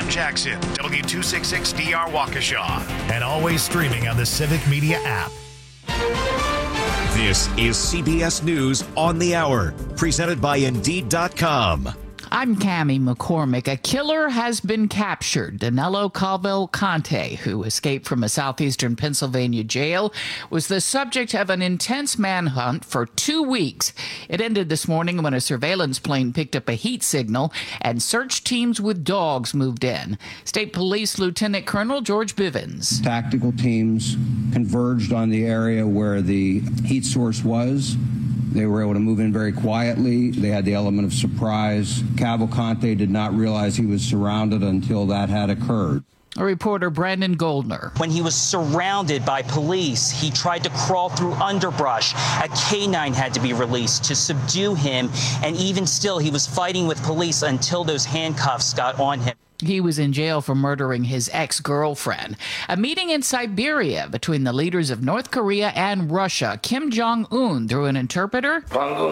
Jackson, W266DR Waukesha, and always streaming on the Civic Media app. This is CBS News on the Hour, presented by Indeed.com. I'm Cammie McCormick. A killer has been captured. Danilo Cavalcante, who escaped from a southeastern Pennsylvania jail, was the subject of an intense manhunt for 2 weeks. It ended this morning when a surveillance plane picked up a heat signal and search teams with dogs moved in. State Police Lieutenant Colonel George Bivens. Tactical teams converged on the area where the heat source was. They were able to move in very quietly. They had the element of surprise. Cavalcante did not realize he was surrounded until that had occurred. Reporter Brandon Goldner. When he was surrounded by police, he tried to crawl through underbrush. A canine had to be released to subdue him, and even still, he was fighting with police until those handcuffs got on him. He was in jail for murdering his ex-girlfriend. A meeting in Siberia between the leaders of North Korea and Russia. Kim Jong-un, through an interpreter.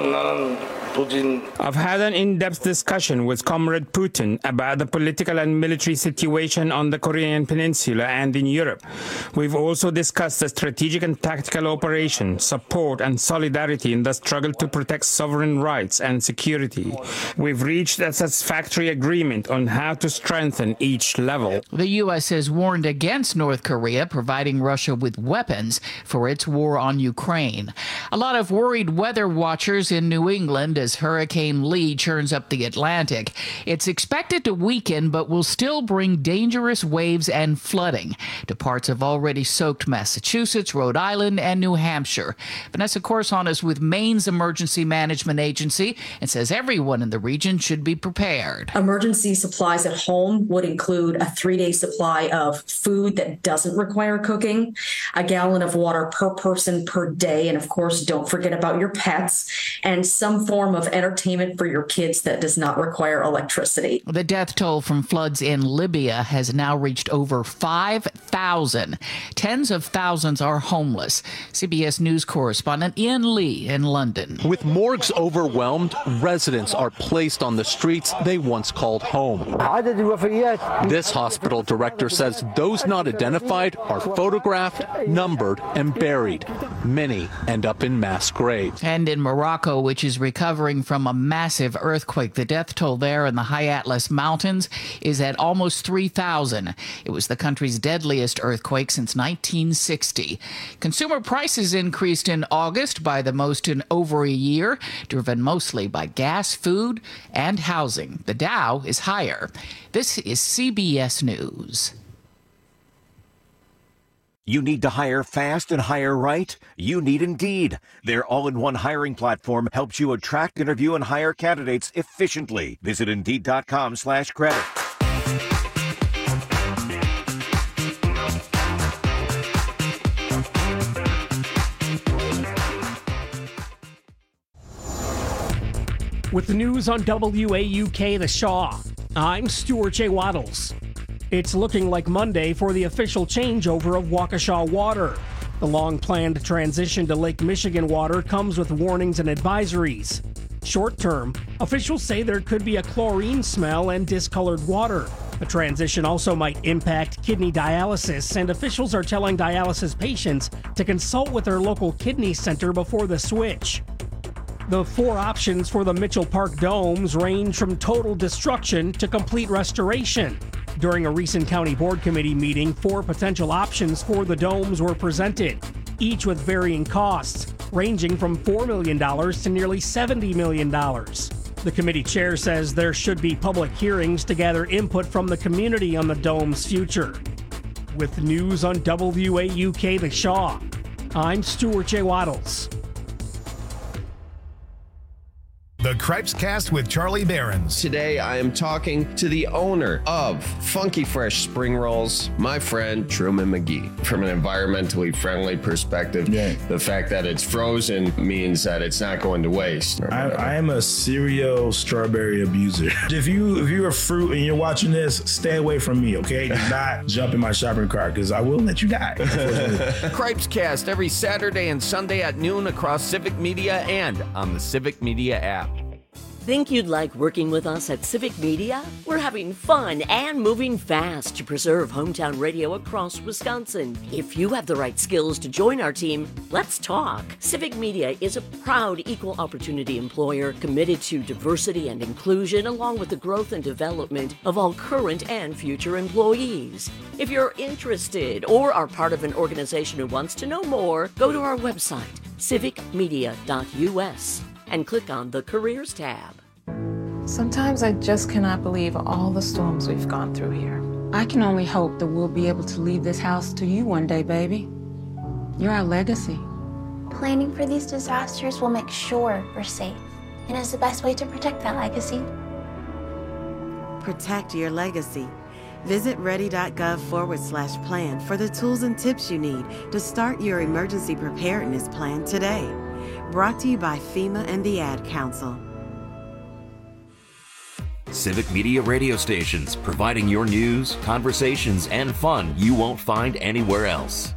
I've had an in-depth discussion with Comrade Putin about the political and military situation on the Korean Peninsula and in Europe. We've also discussed the strategic and tactical operation, support and solidarity in the struggle to protect sovereign rights and security. We've reached a satisfactory agreement on how to strengthen each level. The U.S. has warned against North Korea providing Russia with weapons for its war on Ukraine. A lot of worried weather watchers in New England as Hurricane Lee churns up the Atlantic. It's expected to weaken, but will still bring dangerous waves and flooding to parts of already soaked Massachusetts, Rhode Island, and New Hampshire. Vanessa Corson is with Maine's Emergency Management Agency and says everyone in the region should be prepared. Emergency supplies at home would include a 3-day supply of food that doesn't require cooking, a gallon of water per person per day, and of course, don't forget about your pets, and some form of entertainment for your kids that does not require electricity. The death toll from floods in Libya has now reached over 5,000. Tens of thousands are homeless. CBS News correspondent Ian Lee in London. With morgues overwhelmed, residents are placed on the streets they once called home. This hospital director says those not identified are photographed, numbered, and buried. Many end up in mass graves. And in Morocco, which is recovering from a massive earthquake, the death toll there in the High Atlas Mountains is at almost 3,000. It was the country's deadliest earthquake since 1960. Consumer prices increased in August by the most in over a year, driven mostly by gas, food, and housing. The Dow is higher. This is CBS News. You need to hire fast and hire right? You need Indeed. Their all-in-one hiring platform helps you attract, interview, and hire candidates efficiently. Visit Indeed.com/credit. With the news on WAUK The Shaw, I'm Stuart J. Waddles. It's looking like Monday for the official changeover of Waukesha water. The long-planned transition to Lake Michigan water comes with warnings and advisories. Short-term, officials say there could be a chlorine smell and discolored water. The transition also might impact kidney dialysis, and officials are telling dialysis patients to consult with their local kidney center before the switch. The 4 options for the Mitchell Park domes range from total destruction to complete restoration. During a recent county board committee meeting, 4 potential options for the domes were presented, each with varying costs, ranging from $4 million to nearly $70 million. The committee chair says there should be public hearings to gather input from the community on the dome's future. With news on WAUK The Shaw, I'm Stuart J. Waddles. The Cripes Cast with Charlie Behrens. Today I am talking to the owner of Funky Fresh Spring Rolls, my friend Truman McGee. From an environmentally friendly perspective, the fact that it's frozen means that it's not going to waste. I am a serial strawberry abuser. If you're a fruit and you're watching this, stay away from me, okay? Do not jump in my shopping cart because I will let you die. Cripes Cast every Saturday and Sunday at noon across Civic Media and on the Civic Media app. Think you'd like working with us at Civic Media? We're having fun and moving fast to preserve hometown radio across Wisconsin. If you have the right skills to join our team, let's talk. Civic Media is a proud equal opportunity employer committed to diversity and inclusion, along with the growth and development of all current and future employees. If you're interested or are part of an organization who wants to know more, go to our website, civicmedia.us, and click on the Careers tab. Sometimes I just cannot believe all the storms we've gone through here. I can only hope that we'll be able to leave this house to you one day, baby. You're our legacy. Planning for these disasters will make sure we're safe, and is the best way to protect that legacy. Protect your legacy. Visit ready.gov/plan for the tools and tips you need to start your emergency preparedness plan today. Brought to you by FEMA and the Ad Council. Civic Media radio stations, providing your news, conversations, and fun you won't find anywhere else.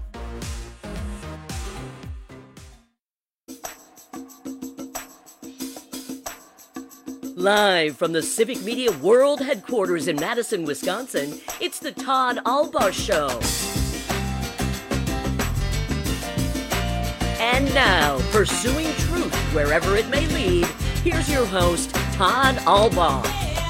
Live from the Civic Media World Headquarters in Madison, Wisconsin, it's the Todd Albaugh Show. And now, pursuing truth wherever it may lead, here's your host, Todd Albaugh.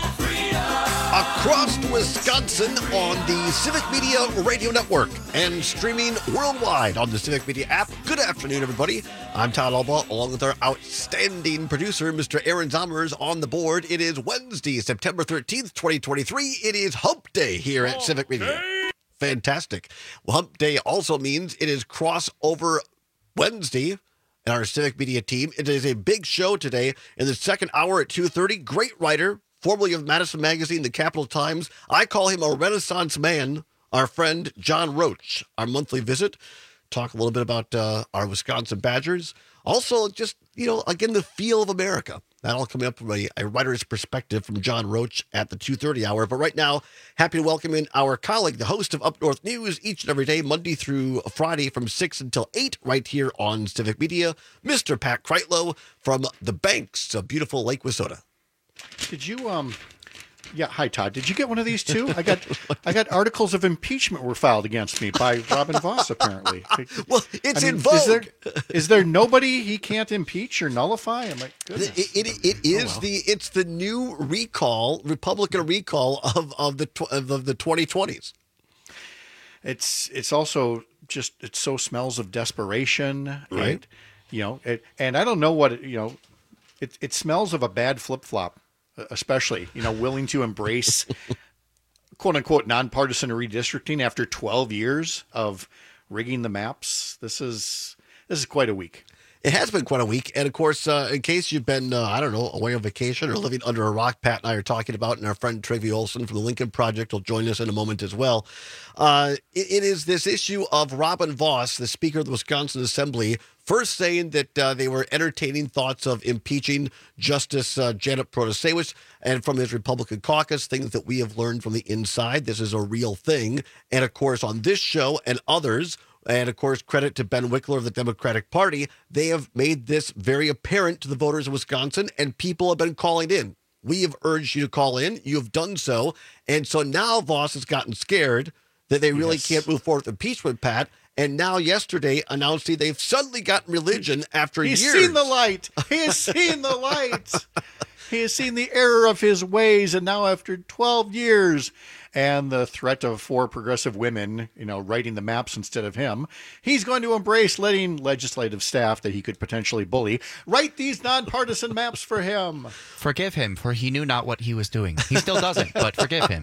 Across Wisconsin on the Civic Media Radio Network and streaming worldwide on the Civic Media app. Good afternoon, everybody. I'm Todd Albaugh, along with our outstanding producer, Mr. Aaron Zommers, on the board. It is Wednesday, September 13th, 2023. It is Hump Day here at Civic Media. Fantastic. Well, Hump Day also means it is Crossover Wednesday in our Civic Media team. It is a big show today in the second hour at 2:30. Great writer, formerly of Madison Magazine, the Capital Times. I call him a Renaissance man, our friend John Roach. Our monthly visit, talk a little bit about our Wisconsin Badgers. Also, just, again, the feel of America. That all coming up from a writer's perspective from John Roach at the 2:30 hour. But right now, happy to welcome in our colleague, the host of Up North News, each and every day, Monday through Friday from 6 until 8, right here on Civic Media, Mr. Pat Kreitlow from the Banks of beautiful Lake Wissota. Did you, yeah, hi, Todd. Did you get one of these too? I got articles of impeachment were filed against me by Robin Voss, apparently. Well, it's in vogue. Is there nobody he can't impeach or nullify? I'm like, goodness. It's the new Republican recall of the 2020s. It's also just, it so smells of desperation, right? And I don't know what, it smells of a bad flip-flop. Especially, willing to embrace quote unquote nonpartisan redistricting after 12 years of rigging the maps. This is quite a week. It has been quite a week. And of course, in case you've been, away on vacation or living under a rock, Pat and I are talking about, and our friend Travi Olson from the Lincoln Project will join us in a moment as well. It is this issue of Robin Voss, the Speaker of the Wisconsin Assembly, first saying that they were entertaining thoughts of impeaching Justice Janet Protasewicz, and from his Republican caucus, things that we have learned from the inside. This is a real thing. And of course, on this show and others, and of course, credit to Ben Wickler of the Democratic Party, they have made this very apparent to the voters of Wisconsin, and people have been calling in. We have urged you to call in. You have done so. And so now Voss has gotten scared that they really can't move forward with impeachment, Pat. And now yesterday announcing they've suddenly gotten religion after years. He's seen the light. He has seen the light. He has seen the error of his ways. And now after 12 years and the threat of 4 progressive women, writing the maps instead of him, he's going to embrace letting legislative staff that he could potentially bully write these nonpartisan maps for him. Forgive him, for he knew not what he was doing. He still doesn't, but forgive him.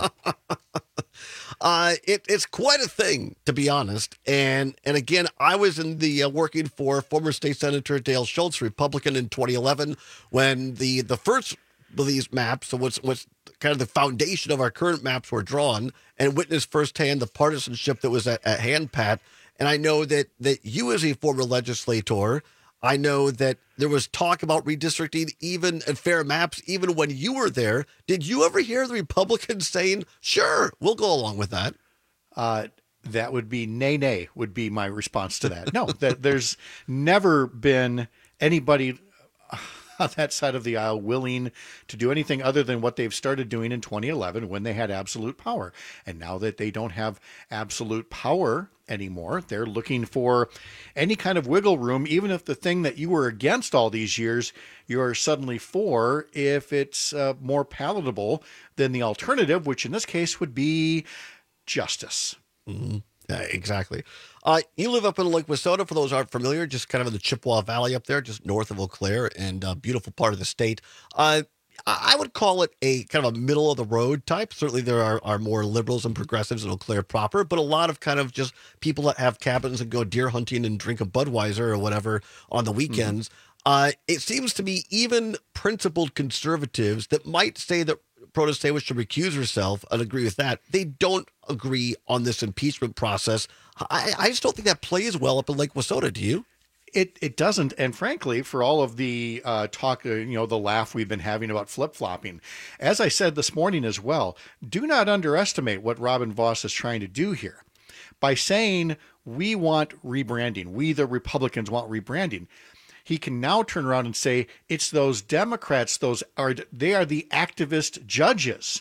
It's quite a thing, to be honest. And again, I was in the working for former State Senator Dale Schultz, Republican, in 2011, when the first of these maps, so what's kind of the foundation of our current maps, were drawn, and witnessed firsthand the partisanship that was at hand, Pat. And I know that you, as a former legislator, I know that there was talk about redistricting even and fair maps even when you were there. Did you ever hear the Republicans saying, sure, we'll go along with that? That would be nay, would be my response to that. No, that there's never been anybody. on that side of the aisle willing to do anything other than what they've started doing in 2011 when they had absolute power. And now that they don't have absolute power anymore, they're looking for any kind of wiggle room, even if the thing that you were against all these years, you're suddenly for, if it's more palatable than the alternative, which in this case would be justice. Mm-hmm. Yeah, exactly. You live up in Lake Wissota, for those who aren't familiar, just kind of in the Chippewa Valley up there, just north of Eau Claire, and a beautiful part of the state. I would call it a kind of a middle of the road type. Certainly there are more liberals and progressives in Eau Claire proper, but a lot of kind of just people that have cabins and go deer hunting and drink a Budweiser or whatever on the weekends. It seems to be even principled conservatives that might say that Protasiewicz should recuse herself and agree with that. They don't agree on this impeachment process. I just don't think that plays well up in Lake Wissota. Do you? It doesn't. And frankly, for all of the talk, the laugh we've been having about flip-flopping, as I said this morning as well, do not underestimate what Robin Vos is trying to do here. By saying we want rebranding, we the Republicans want rebranding, he can now turn around and say it's those Democrats, they are the activist judges.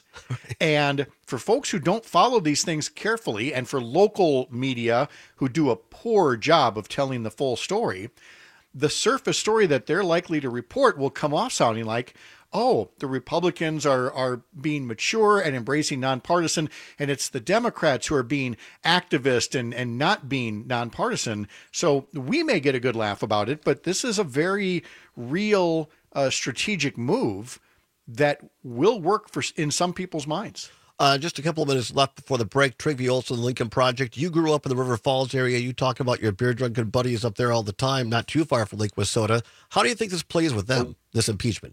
And for folks who don't follow these things carefully, and for local media who do a poor job of telling the full story, the surface story that they're likely to report will come off sounding like, oh, the Republicans are being mature and embracing nonpartisan, and it's the Democrats who are being activist and not being nonpartisan. So we may get a good laugh about it, but this is a very real strategic move that will work in some people's minds. Just a couple of minutes left before the break. Trigby Olson, Lincoln Project. You grew up in the River Falls area. You talk about your beer-drunken buddies up there all the time, not too far from Lake Wissota. How do you think this plays with them, this impeachment?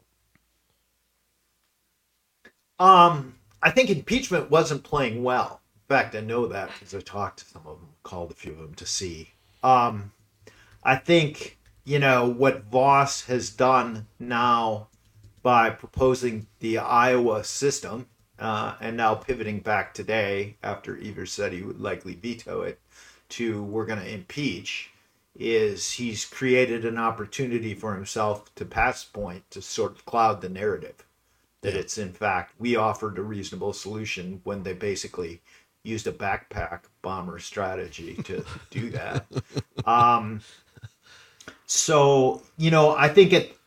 I think impeachment wasn't playing well. In fact, I know that because I talked to some of them, called a few of them to see. I think, what Vos has done now by proposing the Iowa system, and now pivoting back today after Evers said he would likely veto it, to we're going to impeach, is he's created an opportunity for himself to pass point to sort of cloud the narrative. That it's, in fact, we offered a reasonable solution when they basically used a backpack bomber strategy to do that. So, I think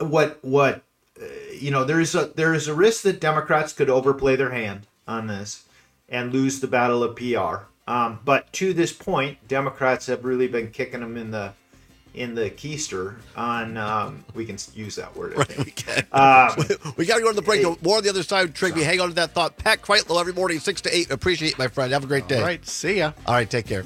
there is a risk that Democrats could overplay their hand on this and lose the battle of PR. But to this point, Democrats have really been kicking them in the keister on, we can use that word, I think. We got to go to the break. More on the other side, Trigby. Hang on to that thought. Pat Kreitlow every morning, 6 to 8. Appreciate it, my friend. Have a great day. All right. See ya. All right. Take care.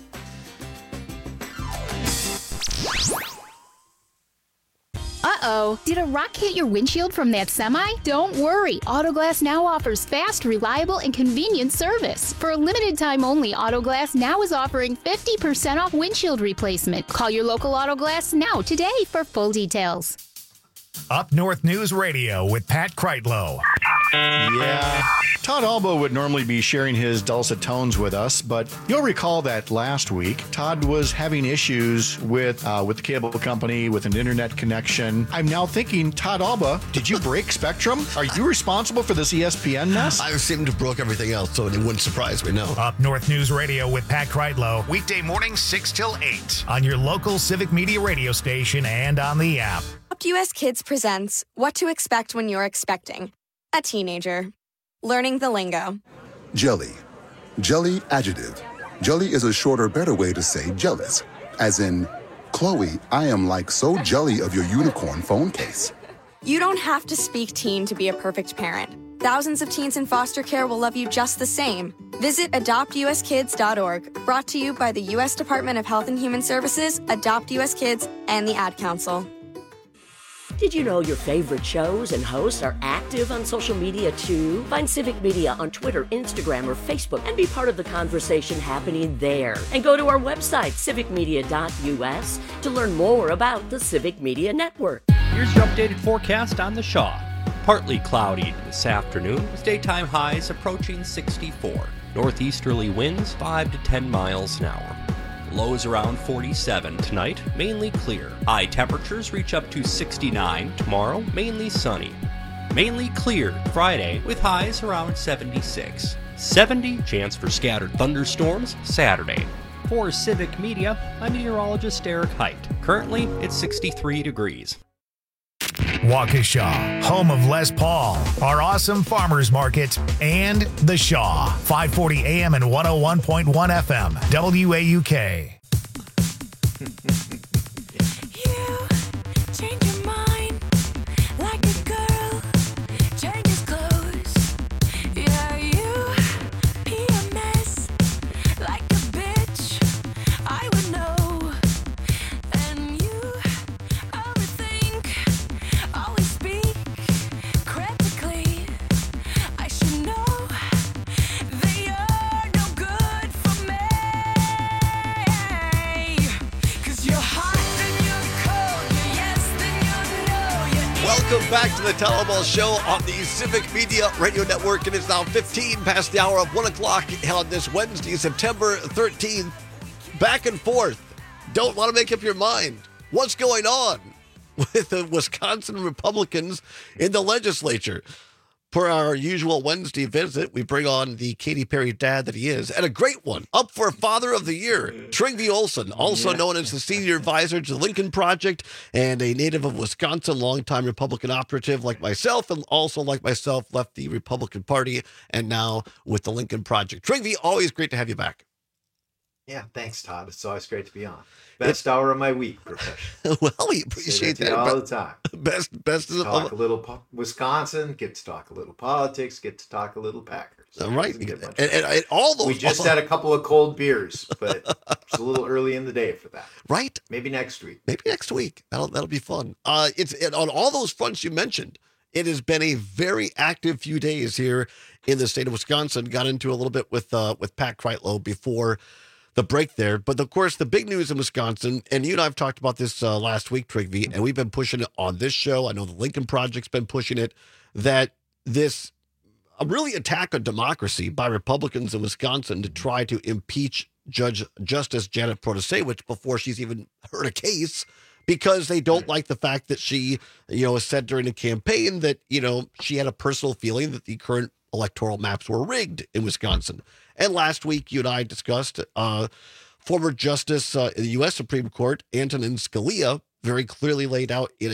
Uh-oh, did a rock hit your windshield from that semi? Don't worry, Autoglass Now offers fast, reliable, and convenient service. For a limited time only, Autoglass Now is offering 50% off windshield replacement. Call your local Autoglass Now today for full details. Up North News Radio with Pat Kreitlow. Yeah. Todd Alba would normally be sharing his dulcet tones with us, but you'll recall that last week, Todd was having issues with the cable company, with an internet connection. I'm now thinking, Todd Alba, did you break Spectrum? Are you responsible for this ESPN mess? I seem to have broke everything else, so it wouldn't surprise me, no. Up North News Radio with Pat Kreitlow. Weekday mornings 6 till 8 on your local Civic Media radio station and on the app. Adopt US Kids presents What to Expect When You're Expecting a Teenager. Learning the lingo. Jelly. Jelly adjective. Jelly is a shorter, better way to say jealous. As in, Chloe, I am like so jelly of your unicorn phone case. You don't have to speak teen to be a perfect parent. Thousands of teens in foster care will love you just the same. Visit adoptuskids.org. Brought to you by the U.S. Department of Health and Human Services, Adopt US Kids, and the Ad Council. Did you know your favorite shows and hosts are active on social media too? Find Civic Media on Twitter, Instagram, or Facebook and be part of the conversation happening there. And go to our website, civicmedia.us, to learn more about the Civic Media Network. Here's your updated forecast on the Shaw. Partly cloudy this afternoon with daytime highs approaching 64. Northeasterly winds 5 to 10 miles an hour. Lows around 47 tonight, mainly clear. High temperatures reach up to 69 tomorrow, mainly sunny. Mainly clear Friday with highs around 76. 70 chance for scattered thunderstorms Saturday. For Civic Media, I'm meteorologist Eric Height. Currently, it's 63 degrees. Waukesha, home of Les Paul, our awesome farmers market, and The Shaw, 540 AM and 101.1 FM, WAUK. Welcome back to the Tell-All Show on the Civic Media Radio Network. It is now 15 past the hour of 1 o'clock on this Wednesday, September 13th. Back and forth. Don't want to make up your mind. What's going on with the Wisconsin Republicans in the legislature? Per our usual Wednesday visit, we bring on the Katy Perry dad that he is, and a great one, up for Father of the Year, Trygve Olsen, also known as the senior advisor to the Lincoln Project, and a native of Wisconsin, longtime Republican operative like myself, and also like myself, left the Republican Party, and now with the Lincoln Project. Trygve, always great to have you back. Yeah, thanks, Todd. It's always great to be on. Best hour of my week, professional. Well, we appreciate that all the time. Best talk a little Wisconsin, get to talk a little politics, get to talk a little Packers. Right, and all those. We just had a couple of cold beers, but it's a little early in the day for that. Right, maybe next week. That'll be fun. It's on all those fronts you mentioned. It has been a very active few days here in the state of Wisconsin. Got into a little bit with Pat Kreitlow before the break there. But of course, the big news in Wisconsin, and you and I have talked about this last week, Trygve, and we've been pushing it on this show. I know the Lincoln Project's been pushing it, that this really attack on democracy by Republicans in Wisconsin to try to impeach Justice Janet Protasewicz before she's even heard a case, because they don't like the fact that she, said during the campaign that, she had a personal feeling that the current electoral maps were rigged in Wisconsin. And last week, you and I discussed former Justice in the U.S. Supreme Court, Antonin Scalia, very clearly laid out in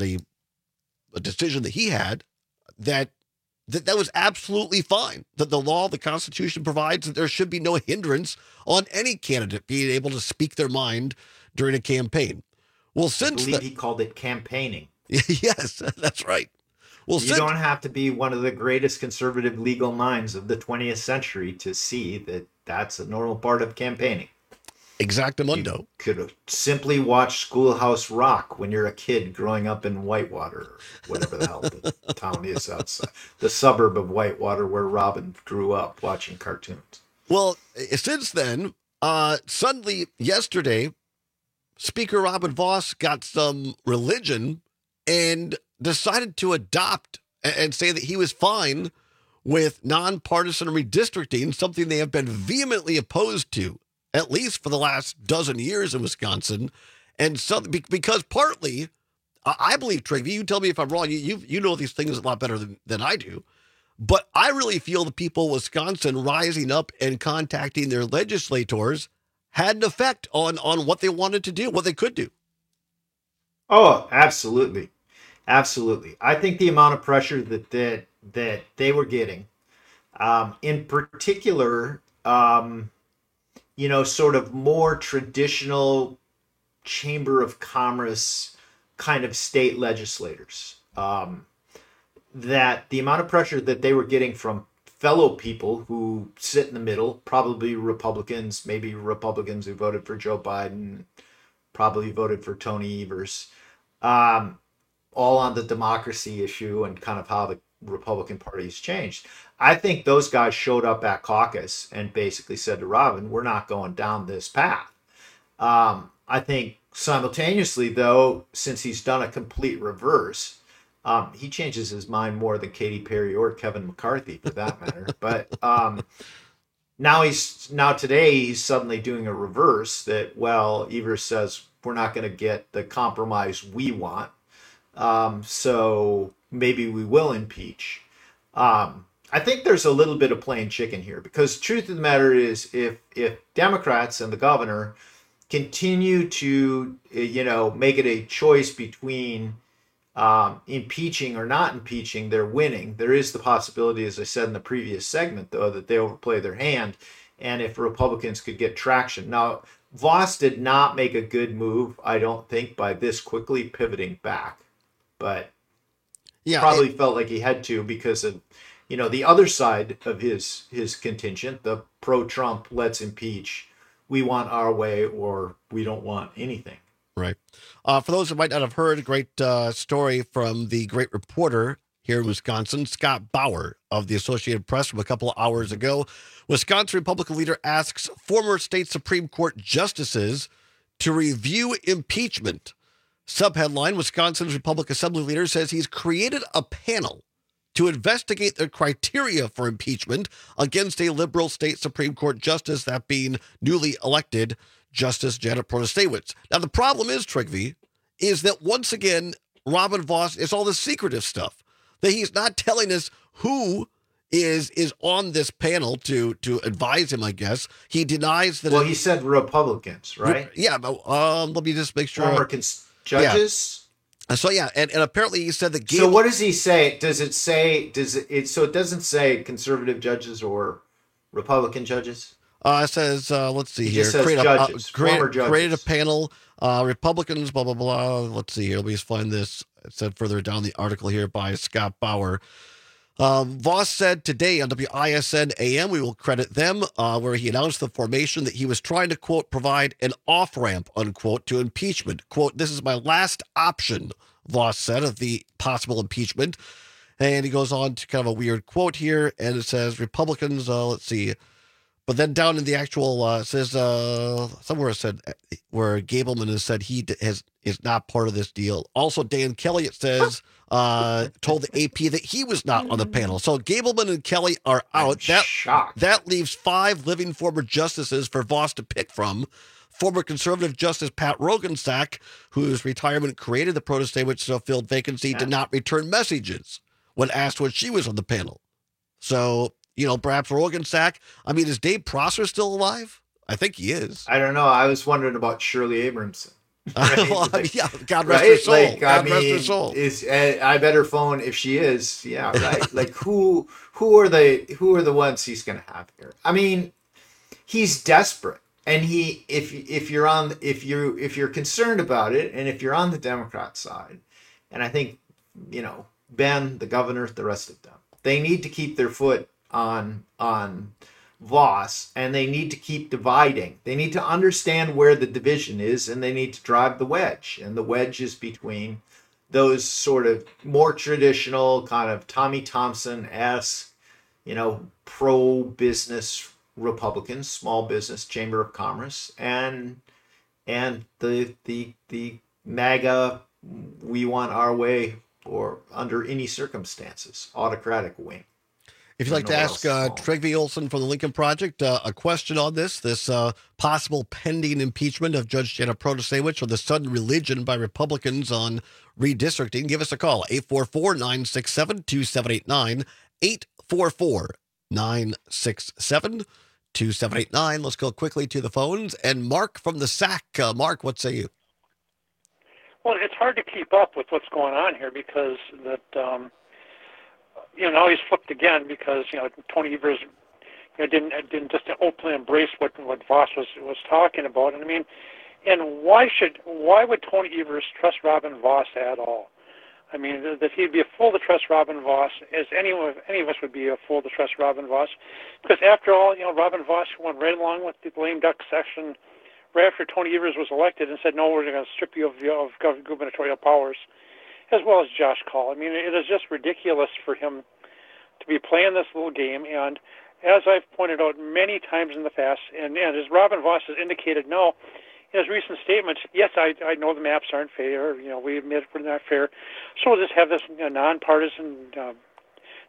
a decision that he had that was absolutely fine. That the law, the Constitution provides that there should be no hindrance on any candidate being able to speak their mind during a campaign. Well, since I believe he called it campaigning. Yes, that's right. Well, you don't have to be one of the greatest conservative legal minds of the 20th century to see that that's a normal part of campaigning. Exactamundo. You could have simply watched Schoolhouse Rock when you're a kid growing up in Whitewater, or whatever the hell the town is outside, the suburb of Whitewater where Robin grew up watching cartoons. Well, since then, suddenly yesterday, Speaker Robin Vos got some religion and decided to adopt and say that he was fine with nonpartisan redistricting, something they have been vehemently opposed to, at least for the last dozen years in Wisconsin. And so, because partly, I believe, Trygve, you tell me if I'm wrong, you know these things a lot better than I do, but I really feel the people of Wisconsin rising up and contacting their legislators had an effect on what they wanted to do, what they could do. Oh, absolutely. Absolutely. I think the amount of pressure that they were getting, in particular, sort of more traditional Chamber of Commerce kind of state legislators, that the amount of pressure that they were getting from fellow people who sit in the middle, probably Republicans, maybe Republicans who voted for Joe Biden, probably voted for Tony Evers, all on the democracy issue and kind of how the Republican Party's changed. I think those guys showed up at caucus and basically said to Robin, we're not going down this path. I think simultaneously, though, since he's done a complete reverse, he changes his mind more than Katy Perry or Kevin McCarthy, for that matter. But now today he's suddenly doing a reverse that, well, Evers says we're not going to get the compromise we want. So maybe we will impeach. I think there's a little bit of playing chicken here, because truth of the matter is, if Democrats and the governor continue to, make it a choice between impeaching or not impeaching, they're winning. There is the possibility, as I said in the previous segment, though, that they overplay their hand, and if Republicans could get traction. Now, Vos did not make a good move, I don't think, by this quickly pivoting back, but probably felt like he had to because of, the other side of his contingent, the pro-Trump, let's impeach, we want our way or we don't want anything. Right. For those who might not have heard, a great story from the great reporter here in Wisconsin, Scott Bauer of the Associated Press, from a couple of hours ago. Wisconsin Republican leader asks former state Supreme Court justices to review impeachment. Subheadline, Wisconsin's Republican Assembly leader says he's created a panel to investigate the criteria for impeachment against a liberal state Supreme Court justice, that being newly elected Justice Janet Protasiewicz. Now, the problem is, Trygve, is that once again, Robin Vos is all the secretive stuff, that he's not telling us who is on this panel to advise him, I guess. He denies that. Well, he said Republicans, right? Yeah, but let me just make sure. Former judges? Yeah. So, yeah, and apparently he said that. So what does he say? Does it say, so it doesn't say conservative judges or Republican judges? It says, let's see here. Created a panel, Republicans, blah, blah, blah. Let's see here. Let me just find this. It said further down the article here by Scott Bauer. Vos said today on WISN AM, we will credit them, where he announced the formation that he was trying to, quote, provide an off-ramp, unquote, to impeachment. Quote, this is my last option, Vos said, of the possible impeachment. And he goes on to kind of a weird quote here, and it says Republicans, let's see. But then down in the actual, it says, somewhere it said, where Gableman has said is not part of this deal. Also, Dan Kelly, it says, told the AP that he was not on the panel. So Gableman and Kelly are out. That leaves 5 living former justices for Vos to pick from. Former conservative Justice Pat Roggensack, whose retirement created the Protasiewicz-filled vacancy, did not return messages when asked when she was on the panel. So, perhaps Roggensack. I mean, is Dave Prosser still alive? I think he is. I don't know. I was wondering about Shirley Abramson. Right? Yeah, God rest her soul. God rest her soul. I better phone if she is. Yeah, right. Like who are the ones he's going to have here? I mean, he's desperate, and if you're concerned about it, and if you're on the Democrat side, and I think Ben, the governor, the rest of them, they need to keep their foot on Vos, and they need to keep dividing. They need to understand where the division is, and they need to drive the wedge. And the wedge is between those sort of more traditional kind of Tommy Thompson-esque, pro-business Republicans, small business, Chamber of Commerce, and the MAGA, we want our way or under any circumstances, autocratic wing. If you'd like to ask Trygve Olsen from the Lincoln Project a question on this possible pending impeachment of Judge Janet Protasiewicz or the sudden religion by Republicans on redistricting, give us a call, 844-967-2789, 844-967-2789. Let's go quickly to the phones. And Mark from the SAC. Mark, what say you? Well, it's hard to keep up with what's going on here because now he's flipped again because Tony Evers didn't just openly embrace what Vos was talking about. And I mean, and why would Tony Evers trust Robin Vos at all? I mean, that he'd be a fool to trust Robin Vos, as any of us would be a fool to trust Robin Vos, because after all, Robin Vos went right along with the lame duck session right after Tony Evers was elected and said, no, we're going to strip you of gubernatorial powers, as well as Josh Kaul. I mean, it is just ridiculous for him to be playing this little game. And as I've pointed out many times in the past, and as Robin Vos has indicated now in his recent statements, yes, I know the maps aren't fair. We admit we're not fair. So we'll just have this nonpartisan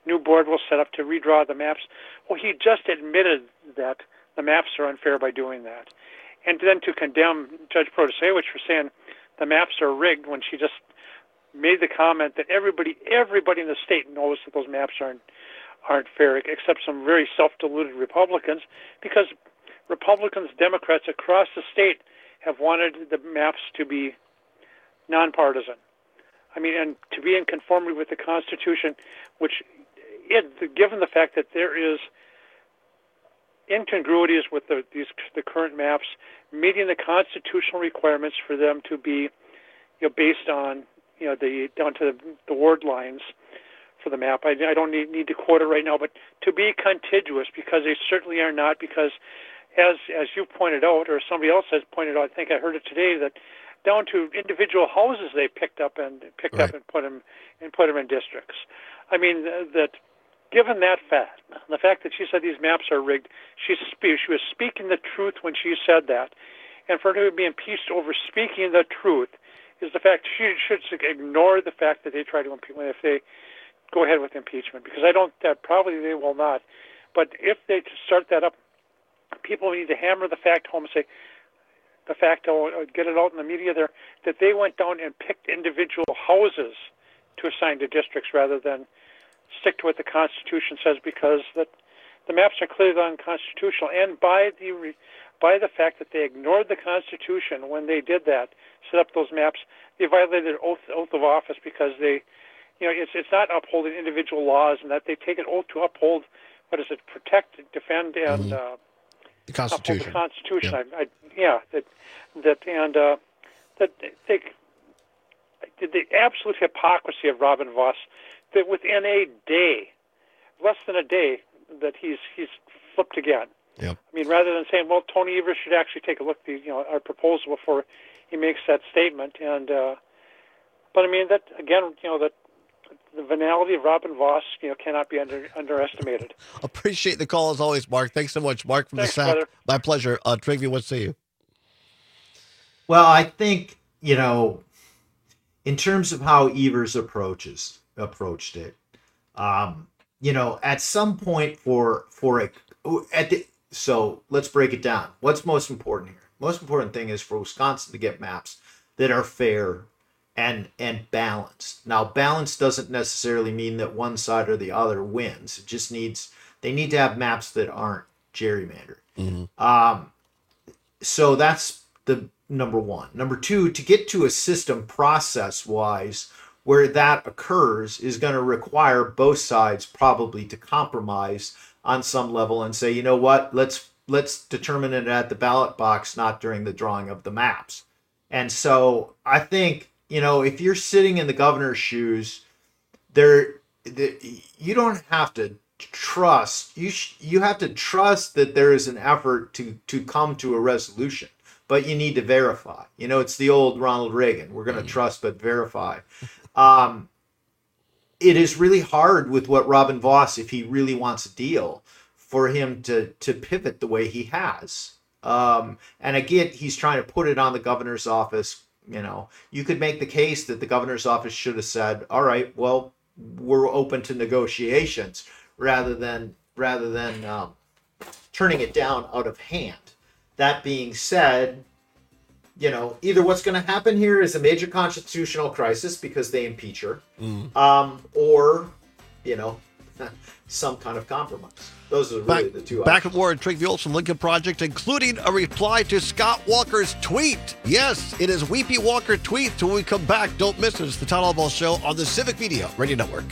new board will set up to redraw the maps. Well, he just admitted that the maps are unfair by doing that. And then to condemn Judge Protasevich for saying the maps are rigged when she just made the comment that everybody in the state knows that those maps aren't fair, except some very self-deluded Republicans, because Republicans, Democrats across the state have wanted the maps to be nonpartisan. I mean, and to be in conformity with the Constitution, which, given the fact that there is incongruities with the current maps, meeting the constitutional requirements for them to be, based on, down to the ward lines for the map. I don't need to quote it right now, but to be contiguous, because they certainly are not. Because as you pointed out, or somebody else has pointed out, I think I heard it today, that down to individual houses they picked up and put them in districts. I mean, that given that fact, the fact that she said these maps are rigged, she was speaking the truth when she said that. And for her to be impeached over speaking the truth is the fact she should ignore the fact that they try to impeach if they go ahead with impeachment, because probably they will not. But if they start that up, people need to hammer the fact home and say, the fact, get it out in the media there, that they went down and picked individual houses to assign to districts rather than stick to what the Constitution says, because the maps are clearly unconstitutional. And by the fact that they ignored the Constitution when they did that, set up those maps, they violated their oath of office, because they, it's not upholding individual laws, and that they take an oath to uphold, protect, defend, and the Constitution. The Constitution. Yeah. The absolute hypocrisy of Robin Vos, that within a day, less than a day, that he's flipped again. Yep. I mean, rather than saying, well, Tony Evers should actually take a look at our proposal before he makes that statement. And but I mean that again, that the venality of Robin Vos, cannot be underestimated. Appreciate the call as always, Mark. Thanks so much, Mark from the SAC. Brother. My pleasure. Trigvi, what say you? Well, I think, in terms of how Evers approached it, at some point so let's break it down. What's most important here? Most important thing is for Wisconsin to get maps that are fair and balanced. Now, balanced doesn't necessarily mean that one side or the other wins. It just they need to have maps that aren't gerrymandered. Mm-hmm. So that's the number one. Number two, to get to a system process-wise where that occurs is going to require both sides probably to compromise on some level and say, you know what, let's determine it at the ballot box, not during the drawing of the maps. And so I think, if you're sitting in the governor's shoes, you don't have to trust. You have to trust that there is an effort to come to a resolution, but you need to verify. It's the old Ronald Reagan. We're going to trust but verify. It is really hard with what Robin Vos, if he really wants a deal, for him to pivot the way he has. And again, he's trying to put it on the governor's office. You could make the case that the governor's office should have said, all right, well, we're open to negotiations rather than turning it down out of hand. That being said, either what's going to happen here is a major constitutional crisis because they impeach her, or, some kind of compromise. Those are really the two options. Back at more Trigvi Olson Lincoln Project, including a reply to Scott Walker's tweet. Yes, it is Weepy Walker tweet. Till we come back, don't miss it. It's the Todd Albaugh Show on the Civic Media Radio Network.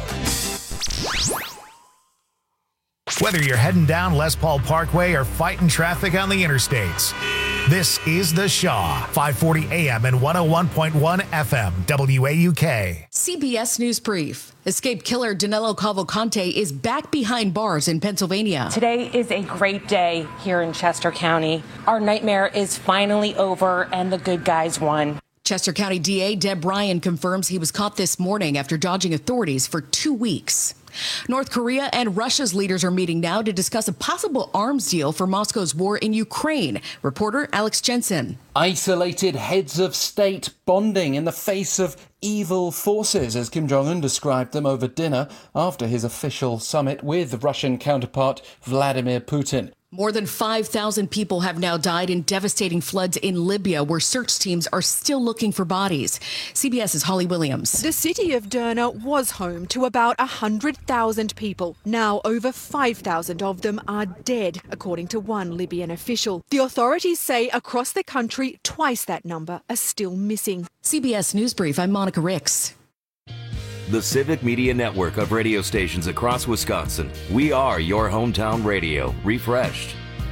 Whether you're heading down Les Paul Parkway or fighting traffic on the interstates, this is The Shaw, 540 AM and 101.1 FM, WAUK. CBS News Brief. Escaped killer Danilo Cavalcante is back behind bars in Pennsylvania. Today is a great day here in Chester County. Our nightmare is finally over and the good guys won. Chester County DA Deb Ryan confirms he was caught this morning after dodging authorities for 2 weeks. North Korea and Russia's leaders are meeting now to discuss a possible arms deal for Moscow's war in Ukraine. Reporter Alex Jensen. Isolated heads of state bonding in the face of evil forces, as Kim Jong-un described them over dinner after his official summit with Russian counterpart Vladimir Putin. More than 5,000 people have now died in devastating floods in Libya, where search teams are still looking for bodies. CBS's Holly Williams. The city of Derna was home to about 100,000 people. Now over 5,000 of them are dead, according to one Libyan official. The authorities say across the country, twice that number are still missing. CBS News Brief, I'm Monica Ricks. The Civic Media Network of radio stations across Wisconsin. We are your hometown radio, refreshed.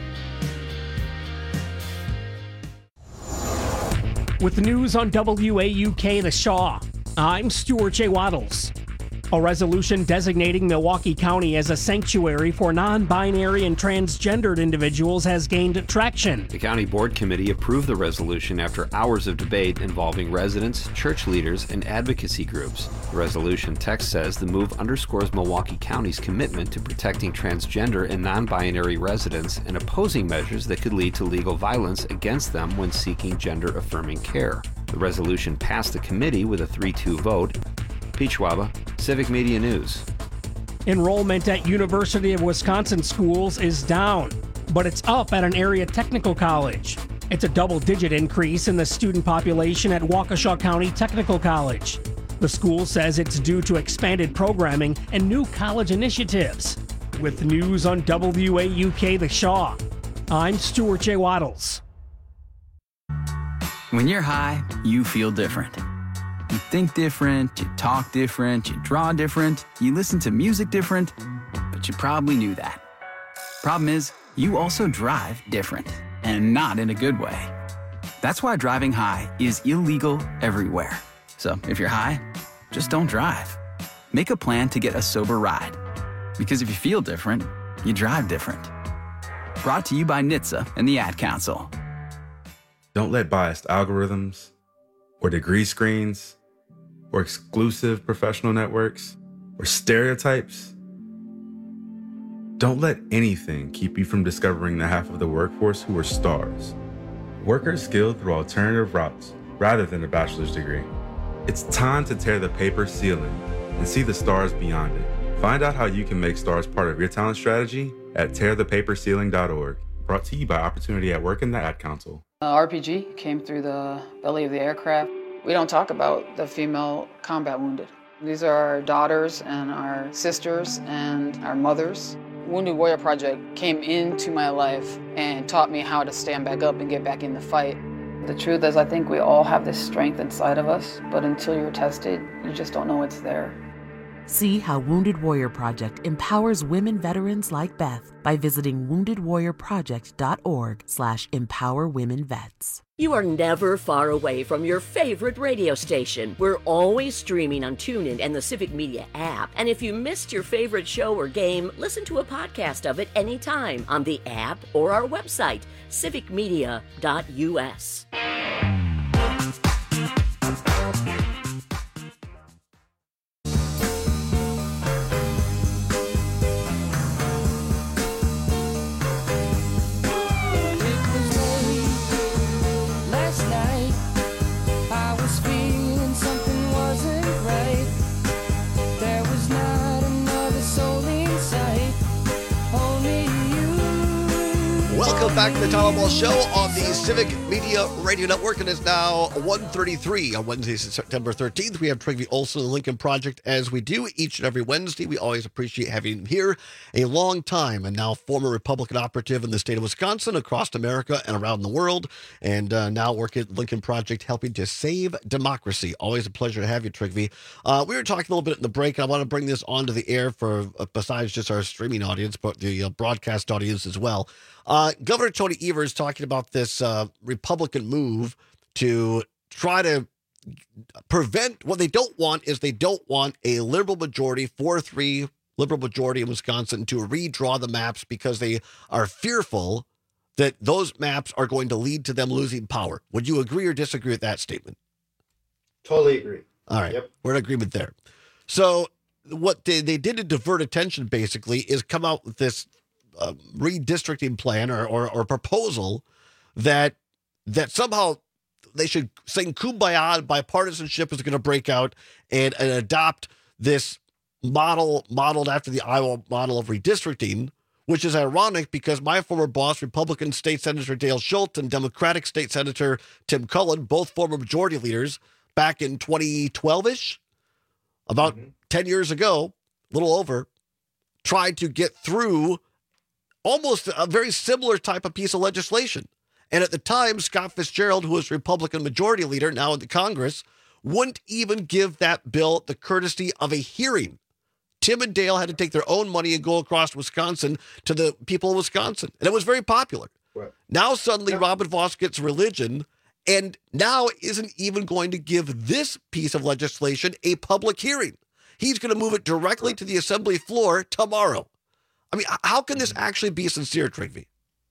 With the news on WAUK The Shaw, I'm Stuart J. Waddles. A resolution designating Milwaukee County as a sanctuary for non-binary and transgendered individuals has gained traction. The county board committee approved the resolution after hours of debate involving residents, church leaders, and advocacy groups. The resolution text says the move underscores Milwaukee County's commitment to protecting transgender and non-binary residents and opposing measures that could lead to legal violence against them when seeking gender-affirming care. The resolution passed the committee with a 3-2 vote. Pete Schwaba, Civic Media News. Enrollment at University of Wisconsin schools is down, but it's up at an area technical college. It's a double-digit increase in the student population at Waukesha County Technical College. The school says it's due to expanded programming and new college initiatives. With news on WAUK The Shaw, I'm Stuart J. Waddles. When you're high, you feel different. You think different, you talk different, you draw different, you listen to music different, but you probably knew that. Problem is, you also drive different, and not in a good way. That's why driving high is illegal everywhere. So if you're high, just don't drive. Make a plan to get a sober ride. Because if you feel different, you drive different. Brought to you by NHTSA and the Ad Council. Don't let biased algorithms or degree screens or exclusive professional networks or stereotypes. Don't let anything keep you from discovering the half of the workforce who are stars. Workers skilled through alternative routes rather than a bachelor's degree. It's time to tear the paper ceiling and see the stars beyond it. Find out how you can make stars part of your talent strategy at tearthepaperceiling.org. Brought to you by Opportunity at Work and the Ad Council. RPG came through the belly of the aircraft. We don't talk about the female combat wounded. These are our daughters and our sisters and our mothers. Wounded Warrior Project came into my life and taught me how to stand back up and get back in the fight. The truth is, I think we all have this strength inside of us, but until you're tested, you just don't know it's there. See how Wounded Warrior Project empowers women veterans like Beth by visiting woundedwarriorproject.org/empowerwomenvets. You are never far away from your favorite radio station. We're always streaming on TuneIn and the Civic Media app. And if you missed your favorite show or game, listen to a podcast of it anytime on the app or our website, civicmedia.us. Welcome back to the Tyler Ball Show on the Civic Media Radio Network. It is now 1:33 on Wednesday, September 13th. We have Trygve Olsen and the Lincoln Project as we do each and every Wednesday. We always appreciate having him here. A long time and now former Republican operative in the state of Wisconsin, across America and around the world, and now working at Lincoln Project helping to save democracy. Always a pleasure to have you, Trygve. We were talking a little bit in the break, and I want to bring this onto the air for besides just our streaming audience, but the broadcast audience as well. Governor Tony Evers talking about this Republican move to try to prevent what they don't want is they don't want a liberal majority, 4-3 liberal majority in Wisconsin to redraw the maps because they are fearful that those maps are going to lead to them losing power. Would you agree or disagree with that statement? Totally agree. All right. Yep. We're in agreement there. So what they did to divert attention basically is come out with this redistricting plan or proposal that somehow they should sing Kumbaya, bipartisanship is going to break out and adopt this modeled after the Iowa model of redistricting, which is ironic because my former boss, Republican State Senator Dale Schultz, and Democratic State Senator Tim Cullen, both former majority leaders back in 2012-ish, about 10 years ago, a little over, tried to get through almost a very similar type of piece of legislation. And at the time, Scott Fitzgerald, who was Republican majority leader now in the Congress, wouldn't even give that bill the courtesy of a hearing. Tim and Dale had to take their own money and go across Wisconsin to the people of Wisconsin. And it was very popular. Right. Now suddenly Robin Vos gets religion and now isn't even going to give this piece of legislation a public hearing. He's going to move it directly to the assembly floor tomorrow. I mean, how can this actually be sincere, Trygve?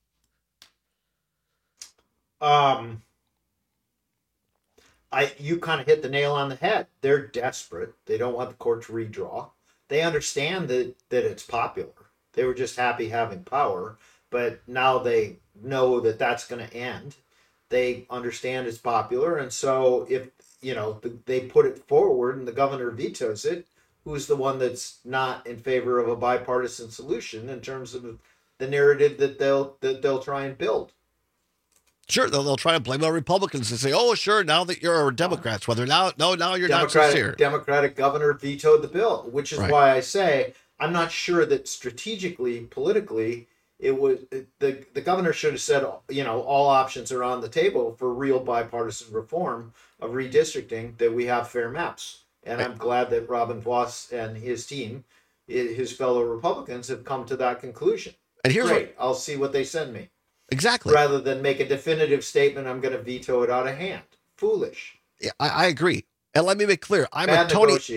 You kind of hit the nail on the head. They're desperate. They don't want the court to redraw. They understand that it's popular. They were just happy having power, but now they know that that's going to end. They understand it's popular, and so if they put it forward and the governor vetoes it, who's the one that's not in favor of a bipartisan solution in terms of the narrative that they'll try and build? Sure, they'll try to blame the Republicans and say, "Oh, sure, now that you're Democrats, whether now you're not sincere." Democratic governor vetoed the bill, which is why I say I'm not sure that strategically, politically, it was the governor should have said, all options are on the table for real bipartisan reform of redistricting, that we have fair maps. And I'm glad that Robin Vos and his team, his fellow Republicans, have come to that conclusion. And here's great. I'll see what they send me. Exactly. Rather than make a definitive statement, I'm going to veto it out of hand. Foolish. Yeah, I agree. And let me make clear, I'm a